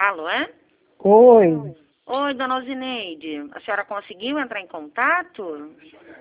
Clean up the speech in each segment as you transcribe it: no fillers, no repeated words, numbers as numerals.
Alô, é? Oi. Oi, dona Osineide. A senhora conseguiu entrar em contato?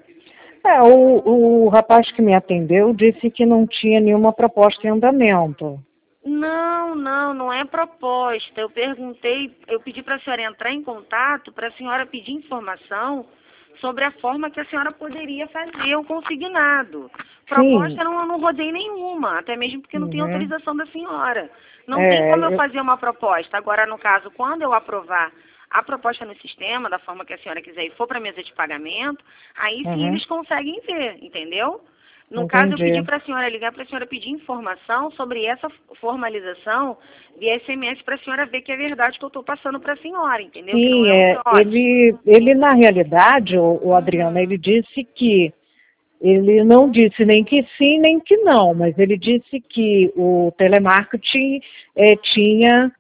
O rapaz que me atendeu disse que não tinha nenhuma proposta em andamento. Não é proposta. Eu pedi para a senhora entrar em contato para a senhora pedir informação sobre a forma que a senhora poderia fazer o consignado. Sim. Proposta eu não rodei nenhuma, até mesmo porque não tem autorização da senhora. Não tem É, como eu fazer uma proposta. Agora, no caso, quando eu aprovar a proposta no sistema, da forma que a senhora quiser e for para a mesa de pagamento, aí sim eles conseguem ver, entendeu? No caso, eu pedi Entendi. para a senhora ligar para a senhora pedir informação sobre essa formalização via SMS para a senhora ver que é verdade que eu estou passando para a senhora, entendeu? Que não Sim, é um trote. ele na realidade, o Adriana, ele disse que ele não disse nem que sim, nem que não, mas ele disse que o telemarketing tinha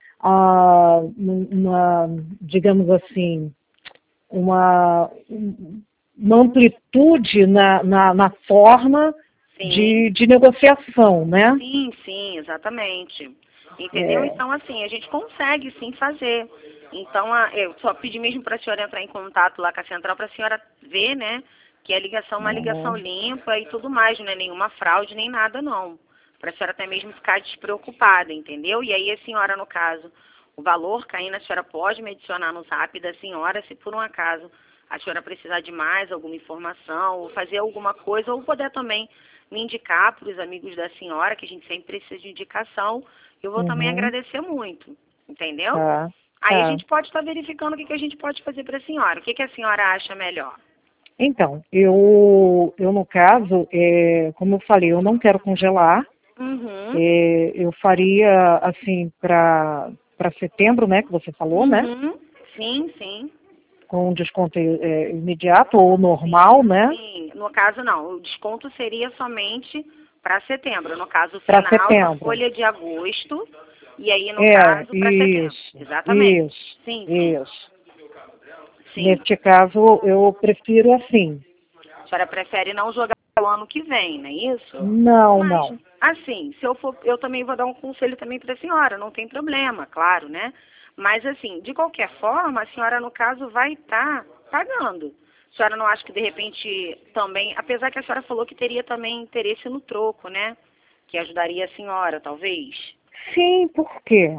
digamos assim, uma, uma amplitude na forma Sim, de negociação, né? sim, exatamente. Entendeu? Então, assim, a gente consegue sim fazer. Então, eu só pedi mesmo para a senhora entrar em contato lá com a central para a senhora ver, né, que a ligação é uma ligação limpa e tudo mais, não é nenhuma fraude nem nada, não. Para a senhora até mesmo ficar despreocupada, entendeu? E aí a senhora, no caso, o valor caindo, a senhora pode me adicionar no zap da senhora, se por um acaso a senhora precisar de mais alguma informação, ou fazer alguma coisa, ou puder também me indicar para os amigos da senhora, que a gente sempre precisa de indicação, eu vou também agradecer muito, entendeu? Tá, Aí a tá. gente pode estar verificando o que a gente pode fazer para a senhora. O que a senhora acha melhor? Então, eu no caso, como eu falei, eu não quero congelar. Uhum, Eu faria assim para setembro, né, que você falou, né? uhum, sim, Com desconto imediato ou normal, né? sim. No caso, não. O desconto seria somente para setembro. No caso, Para final da setembro. folha de agosto. E aí, no caso, para setembro. Exatamente. Sim. Isso. Sim. Neste caso, eu prefiro assim. A senhora prefere não jogar o ano que vem, não é isso? Não, Mas, não. assim, se eu for, eu também vou dar um conselho também para a senhora, não tem problema, claro, né? Mas, assim, de qualquer forma, a senhora, no caso, vai estar pagando. A senhora não acha que, de repente, também, apesar que a senhora falou que teria também interesse no troco, né? Que ajudaria a senhora, talvez. Sim, por quê?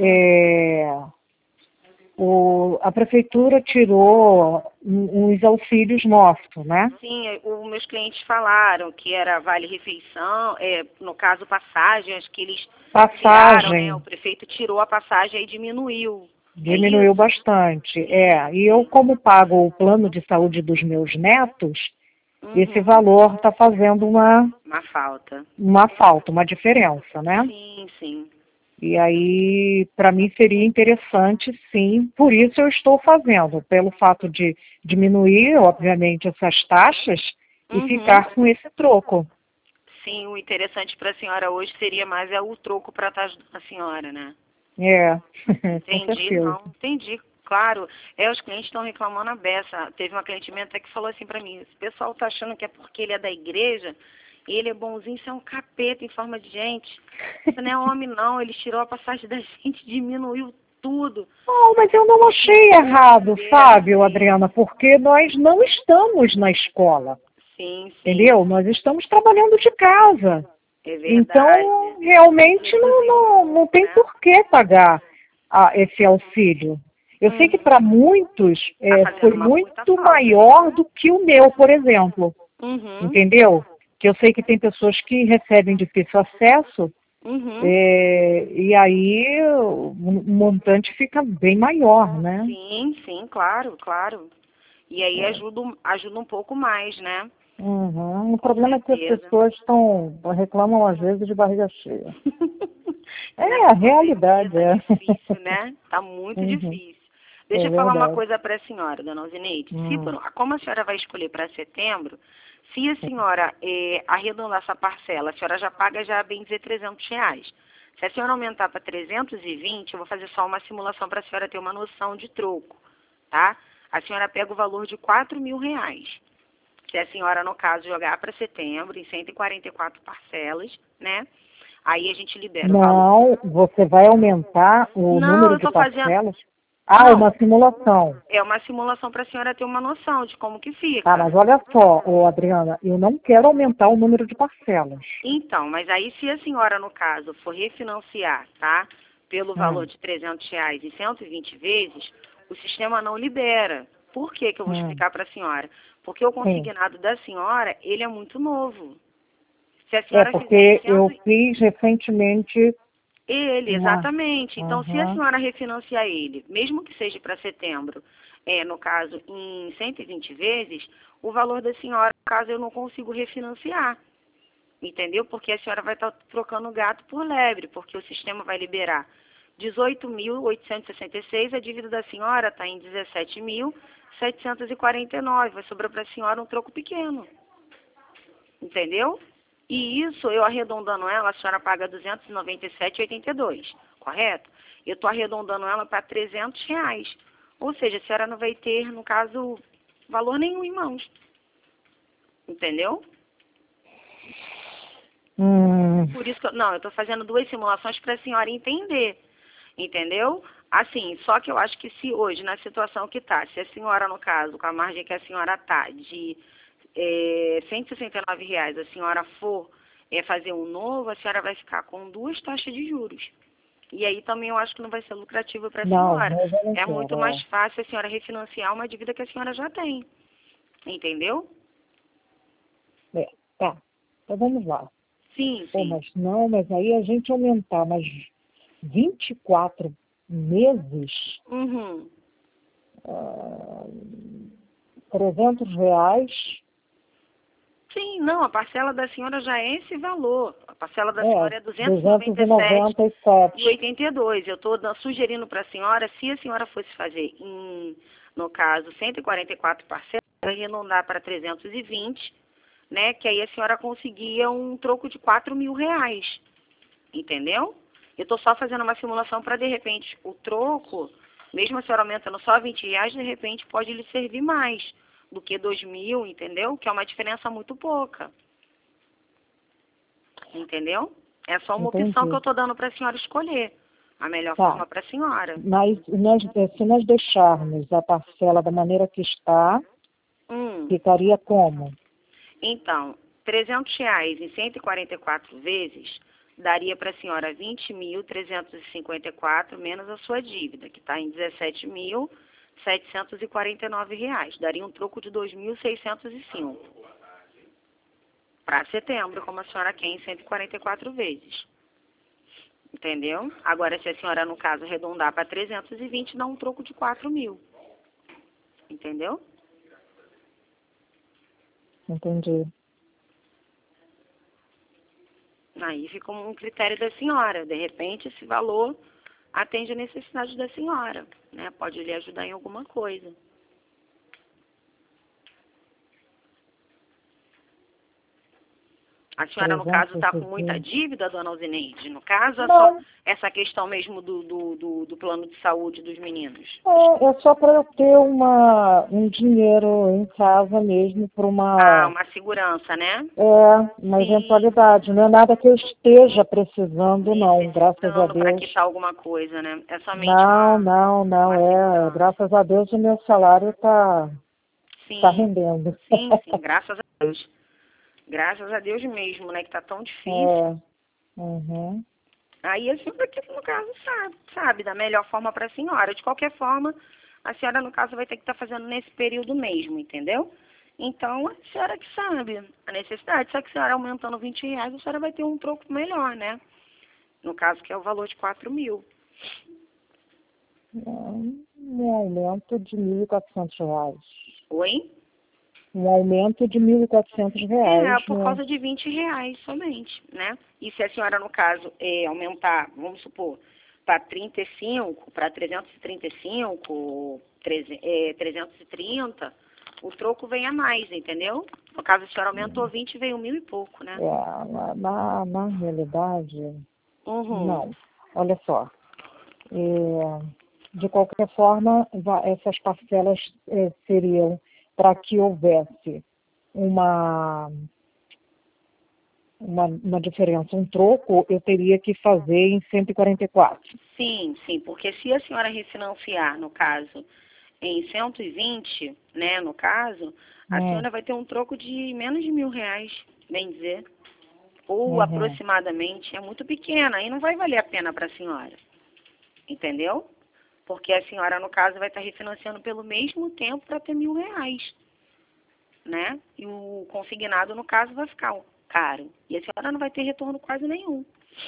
A prefeitura tirou uns auxílios nossos, né? Sim, os meus clientes falaram que era vale-refeição, no caso passagens que eles tiraram, né? O Passagem prefeito tirou a passagem e diminuiu. É diminuiu isso? bastante. Sim. E eu, como pago o plano de saúde dos meus netos, esse Uhum. valor está fazendo Uma falta. uma falta, uma diferença, né? Sim. E aí, para mim, seria interessante, sim, por isso eu estou fazendo, pelo fato de diminuir, obviamente, essas taxas e Uhum. ficar com esse troco. Sim, o interessante para a senhora hoje seria mais o troco para estar ajudando a senhora, né? É, com Entendi, certeza. não. Entendi, claro. Os clientes estão reclamando a beça. Teve uma cliente minha até que falou assim para mim, esse pessoal tá achando que é porque ele é da igreja, e ele é bonzinho, isso é um capeta em forma de gente. Isso não é homem, não. Ele tirou a passagem da gente, diminuiu tudo. Não, mas eu não achei errado, sabe, Adriana, porque nós não estamos na escola, Sim. entendeu? Nós estamos trabalhando de casa. É verdade. Então, realmente não tem Né? por que pagar esse auxílio. Eu sei que para muitos Tá fazendo foi uma muita muito falta. maior do que o meu, por exemplo, Uhum. entendeu? Que eu sei que tem pessoas que recebem difícil acesso, Uhum. e aí o montante fica bem maior, né? Sim, claro. E aí ajuda um pouco mais, né? Uhum. O Com problema é que as certeza. pessoas reclamam às vezes de barriga cheia. É, Nessa a pandemia realidade tá é. difícil, né? Tá muito Uhum. difícil. Deixa É eu falar uma verdade. coisa para a senhora, dona Alzineide. Hum. Como a senhora vai escolher para setembro, se a senhora arredondar essa parcela, a senhora já paga, já bem dizer, R$ 300. Se a senhora aumentar para 320, eu vou fazer só uma simulação para a senhora ter uma noção de troco, tá? A senhora pega o valor de R$ 4.000. Se a senhora, no caso, jogar para setembro, em 144 parcelas, né? Aí a gente libera o valor. Não, você vai aumentar o Não, número eu de tô fazendo... parcelas? Ah, é Não, uma simulação. é uma simulação para a senhora ter uma noção de como que fica. Tá, mas olha só, Adriana, eu não quero aumentar o número de parcelas. Então, mas aí se a senhora, no caso, for refinanciar, tá? Pelo valor de R$ 300 em 120 vezes, o sistema não libera. Por que que eu vou explicar para a senhora? Porque o consignado da senhora, ele é muito novo. Se a senhora porque fizer em eu fiz recentemente... Ele, exatamente. Então, se a Uhum. senhora refinanciar ele, mesmo que seja para setembro, no caso, em 120 vezes, o valor da senhora, no caso, eu não consigo refinanciar. Entendeu? Porque a senhora vai estar trocando gato por lebre, porque o sistema vai liberar 18.866, a dívida da senhora está em 17.749. Vai sobrar para a senhora um troco pequeno. Entendeu? E isso, eu arredondando ela, a senhora paga R$ 297,82, correto? Eu estou arredondando ela para R$ 300. Ou seja, a senhora não vai ter, no caso, valor nenhum em mãos. Entendeu? Por isso que eu estou fazendo 2 simulações para a senhora entender. Entendeu? Assim, só que eu acho que se hoje, na situação que está, se a senhora, no caso, com a margem que a senhora está de R$ 169, a senhora for fazer um novo, a senhora vai ficar com 2 taxas de juros. E aí também eu acho que não vai ser lucrativo para a senhora. É muito mais fácil a senhora refinanciar uma dívida que a senhora já tem. Entendeu? Tá, então vamos lá. Sim, Pô, sim. mas aí a gente aumentar mais 24 meses, Uhum. R$ 300, Sim, não, a parcela da senhora já é esse valor. A parcela da senhora é 297. 297,82. Eu estou sugerindo para a senhora, se a senhora fosse fazer, no caso, 144 parcelas, arredondar para 320, né, que aí a senhora conseguia um troco de R$ 4.000. Entendeu? Eu estou só fazendo uma simulação para, de repente, o troco, mesmo a senhora aumentando só R$ 20, de repente pode lhe servir mais do que 2.000, entendeu? Que é uma diferença muito pouca. Entendeu? É só uma opção que eu estou dando para a senhora escolher. A melhor forma para a senhora. Mas se nós deixarmos a parcela da maneira que está, ficaria como? Então, R$ 300 em 144 vezes daria para a senhora 20.354 menos a sua dívida, que está em R$ 17.749. Daria um troco de 2.605 para setembro, como a senhora quer, em 144 vezes. Entendeu? Agora, se a senhora, no caso, arredondar para 320, dá um troco de 4.000. Entendeu? Entendi. Aí fica um critério da senhora. De repente, esse valor atende a necessidade da senhora, né? Pode lhe ajudar em alguma coisa. A senhora, no caso, está com muita dívida, dona Alzineide? No caso, é só essa questão mesmo do plano de saúde dos meninos? É só para eu ter um dinheiro em casa mesmo para uma... uma segurança, né? Uma eventualidade. Não é nada que eu esteja precisando, não, graças a Deus. Para quitar alguma coisa, né? É somente não. Graças a Deus o meu salário está rendendo. Sim, graças a Deus. Graças a Deus mesmo, né? Que tá tão difícil. Aí a senhora, no caso, sabe da melhor forma para a senhora. De qualquer forma, a senhora, no caso, vai ter que estar fazendo nesse período mesmo, entendeu? Então, a senhora que sabe a necessidade. Só que a senhora aumentando R$ 20, a senhora vai ter um troco melhor, né? No caso, que é o valor de 4.000. Um aumento de R$ 1.400. Oi? Um aumento de R$ 1.400. Por causa de R$ 20 somente, né? E se a senhora, no caso, aumentar, vamos supor, para 35, para 335, 330, o troco vem a mais, entendeu? No caso, a senhora aumentou 20, veio 1.000 e pouco, né? Na realidade, não. Olha só. De qualquer forma, essas parcelas seriam para que houvesse uma uma diferença, um troco, eu teria que fazer em 144. Sim, sim, porque se a senhora refinanciar, no caso, em 120, né, no caso, a senhora vai ter um troco de menos de R$ 1.000, bem dizer. Ou Uhum. aproximadamente, é muito pequena, aí não vai valer a pena para a senhora. Entendeu? Porque a senhora, no caso, vai estar refinanciando pelo mesmo tempo para ter R$ 1.000, né? E o consignado, no caso, vai ficar caro. E a senhora não vai ter retorno quase nenhum.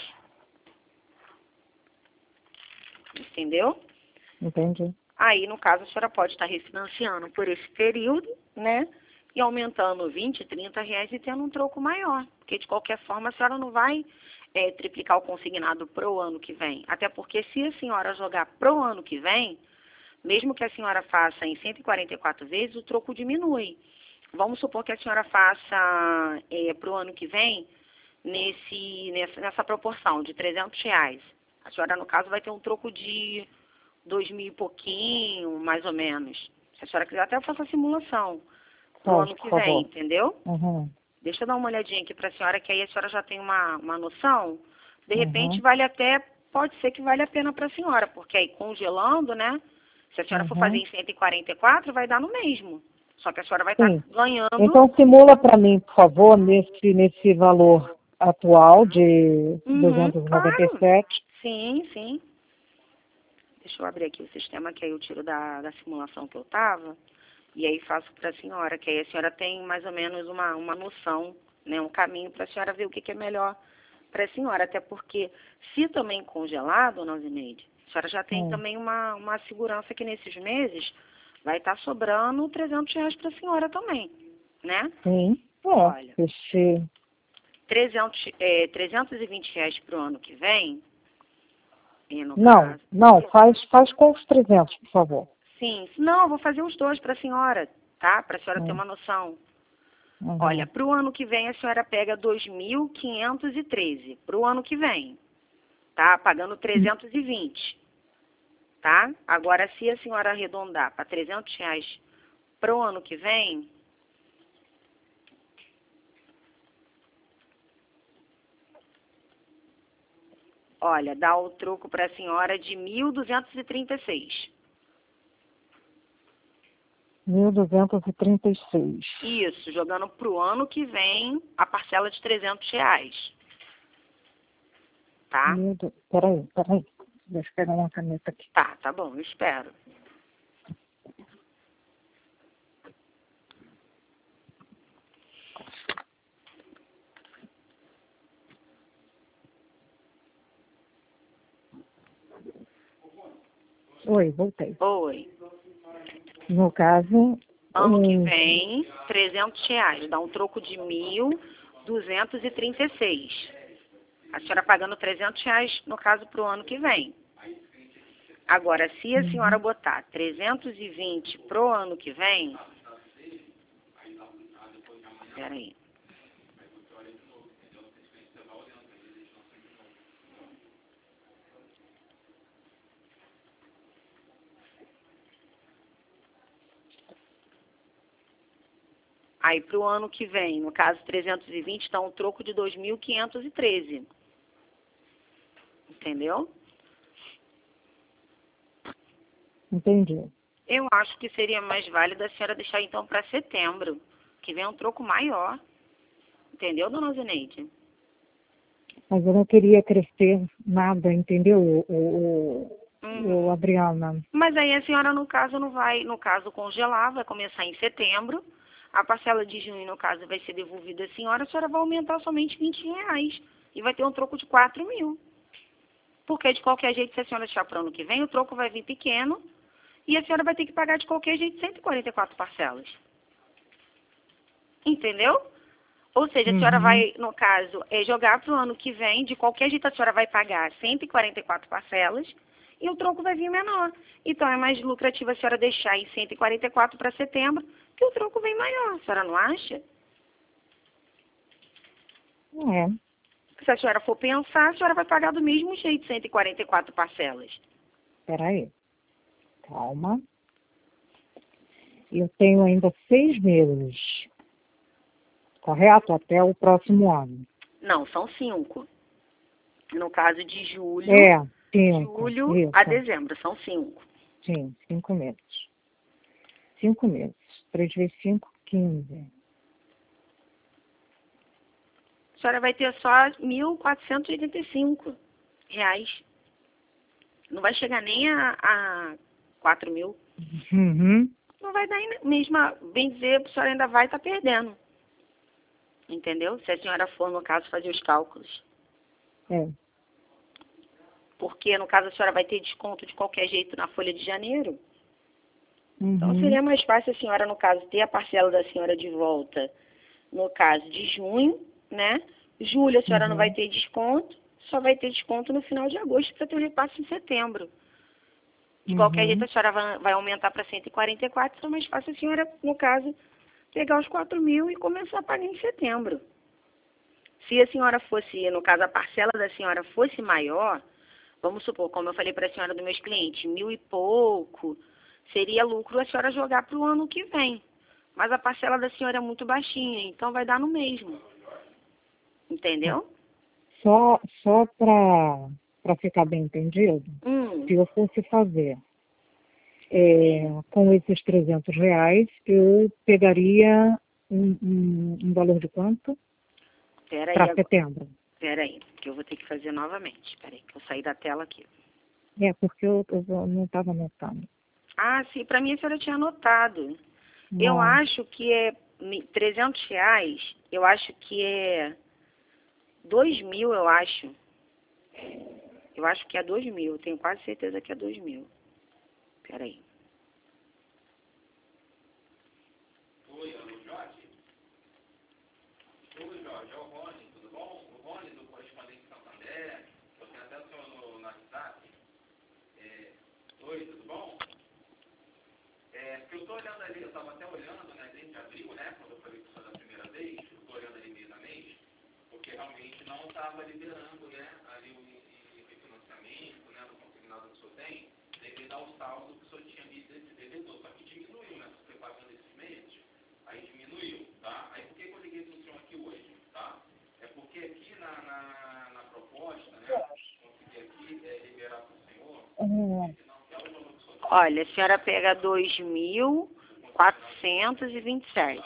Entendeu? Entendi. Aí, no caso, a senhora pode estar refinanciando por esse período, né? E aumentando 20, R$ 30 e tendo um troco maior. Porque, de qualquer forma, a senhora não vai triplicar o consignado pro ano que vem. Até porque, se a senhora jogar pro ano que vem, mesmo que a senhora faça em 144 vezes, o troco diminui. Vamos supor que a senhora faça pro ano que vem nessa proporção de R$ 300. A senhora, no caso, vai ter um troco de 2.000 e pouquinho, mais ou menos. Se a senhora quiser, até eu faço a simulação pro ano Pode, que por vem, favor. entendeu? Uhum. Deixa eu dar uma olhadinha aqui para a senhora, que aí a senhora já tem uma noção. De repente, Uhum. pode ser que vale a pena para a senhora, porque aí congelando, né? Se a senhora for fazer Uhum. em 144, vai dar no mesmo. Só que a senhora vai estar Sim. ganhando. Então, simula para mim, por favor, nesse valor atual de Uhum, claro. 297. Sim, sim. Deixa eu abrir aqui o sistema, que aí eu tiro da simulação que eu estava. E aí faço para a senhora, que aí a senhora tem mais ou menos uma noção, né, um caminho para a senhora ver o que é melhor para a senhora. Até porque, se também congelado, dona Zineide, a senhora já tem também uma segurança que nesses meses vai estar sobrando R$ 300 para a senhora também, né? Sim. Olha, Esse... 320 reais para o ano que vem, e no Não, caso. não, faz com os 300, por favor. Sim, não, eu vou fazer os dois para a senhora, tá? Para a senhora ter Hum. uma noção. Olha, Uhum. para o ano que vem a senhora pega 2.513. Para o ano que vem, tá? Pagando 320, tá? Agora, se a senhora arredondar para R$ 300 para o ano que vem, olha, dá o troco para a senhora de 1.236. 1.236. Isso, jogando para o ano que vem a parcela de R$ 300, tá? Peraí. Deixa eu pegar uma caneta aqui. Tá bom, eu espero. Oi, voltei. Oi. No caso, Ano que vem, R$ 300, dá um troco de 1.236. A senhora pagando R$ 300, no caso, para o ano que vem. Agora, se a senhora botar 320 para o ano que vem, peraí. Aí, para o ano que vem, no caso 320, dá um troco de 2.513. Entendeu? entendi. Eu acho que seria mais válido a senhora deixar então para setembro, que vem um troco maior. Entendeu, dona Zeneide? Mas eu não queria crescer nada, entendeu, o Uhum. Adriana? Mas aí a senhora, no caso, não vai, no caso, congelar, vai começar em setembro. A parcela de junho, no caso, vai ser devolvida à senhora vai aumentar somente R$ 20. E vai ter um troco de 4.000. Porque, de qualquer jeito, se a senhora deixar para o ano que vem, o troco vai vir pequeno. E a senhora vai ter que pagar, de qualquer jeito, 144 parcelas. Entendeu? Ou seja, a senhora Uhum. vai, no caso, jogar para o ano que vem, de qualquer jeito a senhora vai pagar 144 parcelas e o troco vai vir menor. Então é mais lucrativo a senhora deixar em 144 para setembro, que o troco vem maior. A senhora não acha? É, Se a senhora for pensar, a senhora vai pagar do mesmo jeito 144 parcelas. peraí. Calma. Eu tenho ainda 6 meses, correto? Até o próximo ano. Não, são 5. No caso de julho, 5. julho a dezembro, são 5. Sim, 5 meses. 5 meses. 3 vezes 5, 15. A senhora vai ter só R$ 1.485. Não vai chegar nem a 4 mil. Uhum. Não vai dar mesmo, bem dizer, a senhora ainda vai estar perdendo. Entendeu? Se a senhora for, no caso, fazer os cálculos. É. Porque, no caso, a senhora vai ter desconto de qualquer jeito na folha de janeiro. Uhum. Então, seria mais fácil a senhora, no caso, ter a parcela da senhora de volta, no caso de junho, né? Julho a senhora não vai ter desconto, só vai ter desconto no final de agosto para ter o repasse em setembro. De qualquer jeito, a senhora vai aumentar para 144, então é mais fácil a senhora, no caso, pegar os 4 mil e começar a pagar em setembro. Se a senhora fosse, no caso, a parcela da senhora fosse maior, vamos supor, como eu falei para a senhora dos meus clientes, 1.000 e pouco, seria lucro a senhora jogar para o ano que vem. Mas a parcela da senhora é muito baixinha, então vai dar no mesmo. Entendeu? Só para ficar bem entendido, se eu fosse fazer com esses R$ 300, eu pegaria um valor de quanto? Para setembro. Peraí, que eu vou ter que fazer novamente. Peraí, que eu saí da tela aqui. Porque eu não estava anotando. Ah, sim, para mim a senhora tinha anotado. Não. Eu acho que é R$ 300, eu acho que é 2.000, eu acho. Eu acho que é 2.000, eu tenho quase certeza que é 2.000. Peraí. Oi, Jorge. Oi, Jorge, é o Rony, tudo bom? O Rony do Correspondente Santander. Eu tenho até o senhor no WhatsApp. Oi, tudo bom? Porque eu estou olhando ali, eu estava até olhando, né, desde abril, né, quando eu falei com o senhor da primeira vez, eu estou olhando ali mês a mês, porque realmente não estava liberando, né, ali o refinanciamento, né, no consignado que o senhor tem, devido ao saldo que o senhor tinha ali desse devedor, só que diminuiu, né, você foi pagando esses meses, aí diminuiu, tá? Aí por que eu liguei para o senhor aqui hoje, tá? É porque aqui na proposta, né, consegui aqui liberar para o senhor, Olha, a senhora pega 2.427.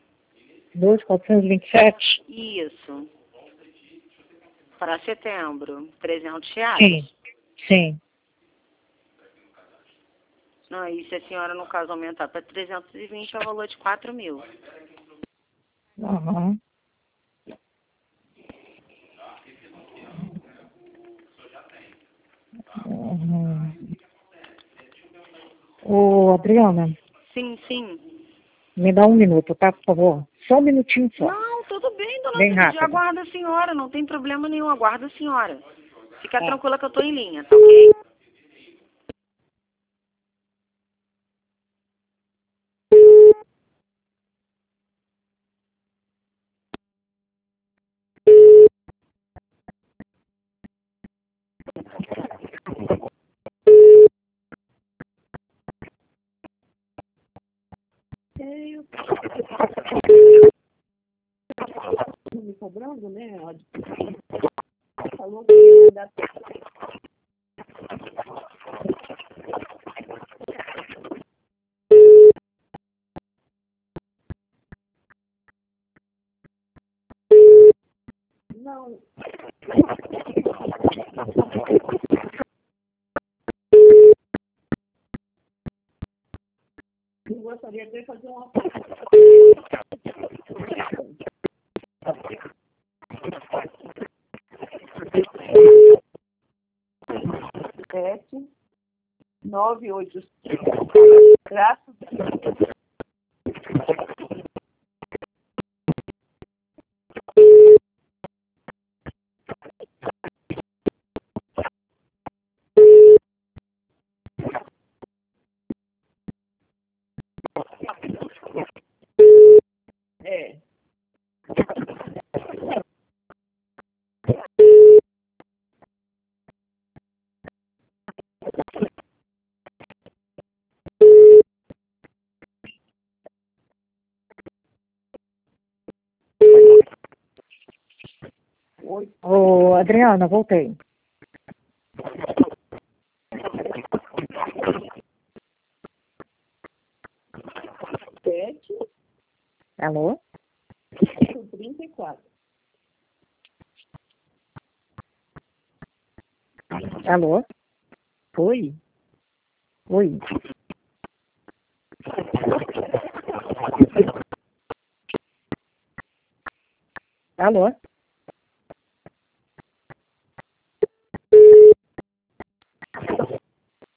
2.427? Isso. Para setembro, R$ 300. Sim. Não, e se a senhora, no caso, aumentar para 320, é o valor de 4 mil. Uhum. Ô, Adriana. Sim. Me dá um minuto, tá, por favor? Só um minutinho só. Não, tudo bem, dona Bem Cid, rápido. aguarda a senhora, não tem problema nenhum, aguarda a senhora. Fica tranquila que eu estou em linha, tá ok? Me cobrando, né? Falou que ia dar. Não. Eu gostaria de fazer uma. Sete, 9, 8. Graças a Deus. Adriana, voltei. Alô? 34. Alô? Oi? Oi? Alô?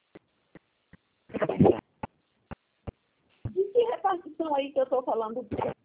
De que repartição aí que eu estou falando?